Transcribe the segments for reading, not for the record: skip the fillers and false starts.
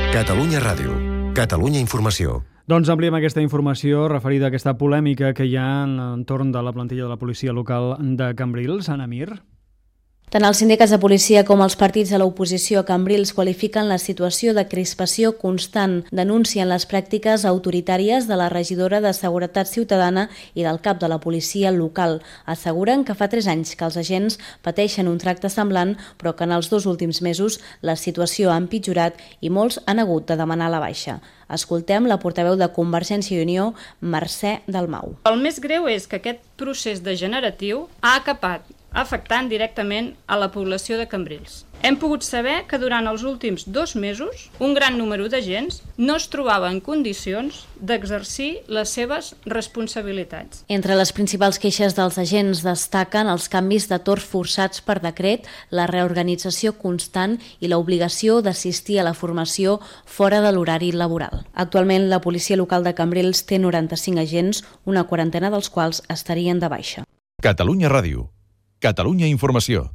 Catalunya Ràdio. Catalunya Informació. Doncs ampliem aquesta informació referida a aquesta polèmica que hi ha entorn de la plantilla de la policia local de Cambrils. Anna Mir. Tant els sindicats de policia com els partits de l'oposició a Cambrils qualifiquen la situació de crispació constant. Denuncien les pràctiques autoritàries de la regidora de Seguretat Ciutadana i del cap de la policia local. Asseguren que fa 3 anys que els agents pateixen un tracte semblant, però que en els 2 últims mesos la situació ha empitjorat i molts han hagut de demanar la baixa. Escoltem la portaveu de Convergència i Unió, Mercè Dalmau. El més greu és que aquest procés degeneratiu ha acapat afectant directament a la població de Cambrils. Hem pogut saber que durant els últims 2 mesos un gran número d'agents no es trobava en condicions d'exercir les seves responsabilitats. Entre les principals queixes dels agents destaquen els canvis de torns forçats per decret, la reorganització constant i l'obligació d'assistir a la formació fora de l'horari laboral. Actualment la policia local de Cambrils té 95 agents, una quarantena dels quals estarien de baixa. Catalunya Ràdio. Catalunya Informació.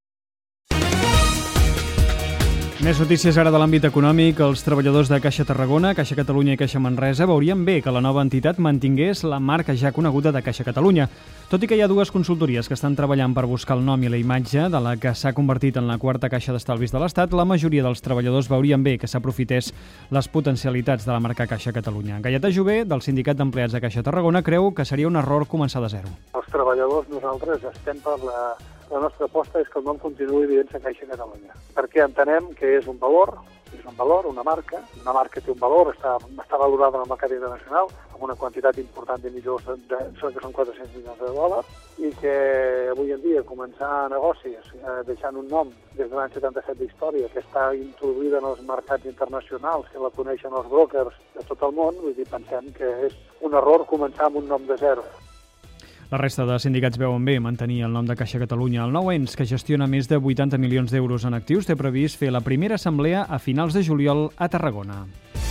Més notícies ara de l'àmbit econòmic. Els treballadors de Caixa Tarragona, Caixa Catalunya i Caixa Manresa veurien bé que la nova entitat mantingués la marca ja coneguda de Caixa Catalunya. Tot i que hi ha 2 consultories que estan treballant per buscar el nom i la imatge de la que s'ha convertit en la 4ª caixa d'estalvis de l'Estat, la majoria dels treballadors veurien bé que s'aprofités les potencialitats de la marca Caixa Catalunya. Gaietà Jové, del Sindicat d'Empleats de Caixa Tarragona, creu que seria un error començar de zero. Els treballadors, nosaltres estem per la nostra aposta és que el nom continuï dient-se Caixa Catalunya, perquè entenem que és un valor, una marca té un valor, està valorada en el mercat internacional, amb una quantitat important d'emissors, que són 400 milions de dòlars, i que avui en dia començar negocis deixant un nom des de l'any 77 d'història, que està introduïda en els mercats internacionals, que la coneixen els brokers de tot el món, vull dir, pensem que és un error començar amb un nom de zero. La resta de sindicats veuen bé mantenir el nom de Caixa Catalunya. El nou ens, que gestiona més de 80 milions d'euros en actius, té previst fer la primera assemblea a finals de juliol a Tarragona.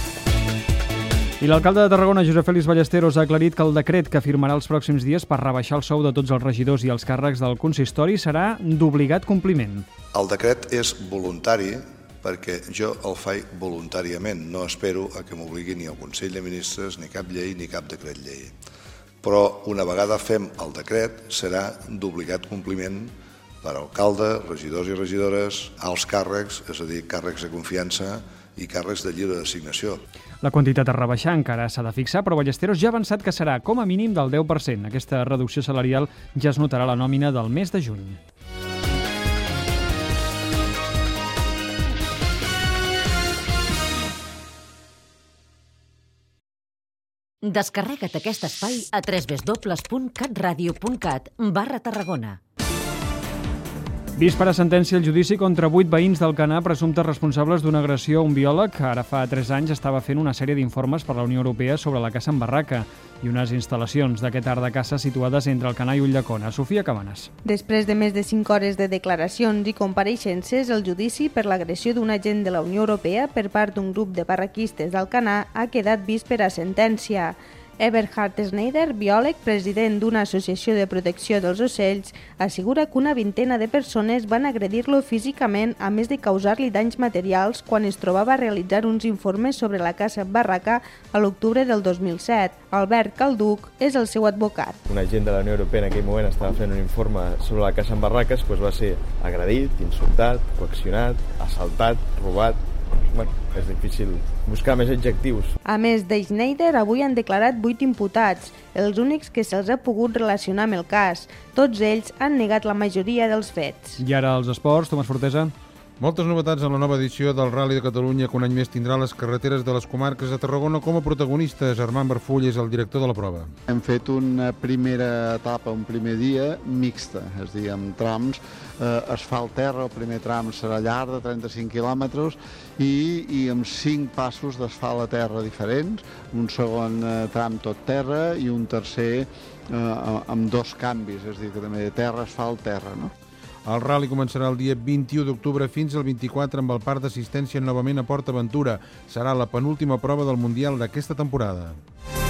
I l'alcalde de Tarragona, Josep Félix Ballesteros, ha aclarit que el decret que firmarà els pròxims dies per rebaixar el sou de tots els regidors i els càrrecs del consistori serà d'obligat compliment. El decret és voluntari perquè jo el faig voluntàriament. No espero a que m'obligui ni el Consell de Ministres, ni cap llei, ni cap decret llei. Però una vegada fem el decret serà d'obligat compliment per alcalde, regidors i regidores, alts càrrecs, és a dir, càrrecs de confiança i càrrecs de lliure designació. La quantitat a rebaixar encara s'ha de fixar, però Ballesteros ja ha avançat que serà com a mínim del 10%. Aquesta reducció salarial ja es notarà a la nòmina del mes de juny. Descarrega't aquest espai a www.catradio.cat/Tarragona. Vist per a sentència el judici contra 8 veïns d'Alcanar presumptes responsables d'una agressió a un biòleg que ara fa 3 anys estava fent una sèrie d'informes per la Unió Europea sobre la caça en barraca i unes instal·lacions d'aquest art de caça situades entre Alcanar i Ulldecona. Sofia Cabanes. Després de més de 5 hores de declaracions i compareixences, el judici per l'agressió d'un agent de la Unió Europea per part d'un grup de barraquistes d'Alcanar ha quedat vist per a sentència. Eberhard Schneider, biòleg, president d'una associació de protecció dels ocells, assegura que una vintena de persones van agredir-lo físicament a més de causar-li danys materials quan es trobava a realitzar uns informes sobre la caça en barraca a l'octubre del 2007. Albert Calduc és el seu advocat. Un agent de la Unió Europea en aquell moment estava fent un informe sobre la caça en barraques, va ser agredit, insultat, coaccionat, assaltat, robat. És difícil buscar més adjectius. A més de Schneider, avui han declarat 8 imputats, els únics que se'ls ha pogut relacionar amb el cas. Tots ells han negat la majoria dels fets. I ara els esports, Tomàs Fortesa. Moltes novetats en la nova edició del Rally de Catalunya, que un any més tindrà les carreteres de les comarques de Tarragona com a protagonistes. Armand Barfull és el director de la prova. Hem fet una primera etapa, un primer dia mixta, és a dir, amb trams, asfalt terra, el primer tram serà llarg de 35 quilòmetres i amb 5 passos d'asfalt a terra diferents, un segon tram tot terra i un tercer amb 2 canvis, és a dir, que també terra, asfalt, terra, no? El rally començarà el dia 21 d'octubre fins al 24 amb el parc d'assistència novament a Port Aventura. Serà la penúltima prova del Mundial d'aquesta temporada.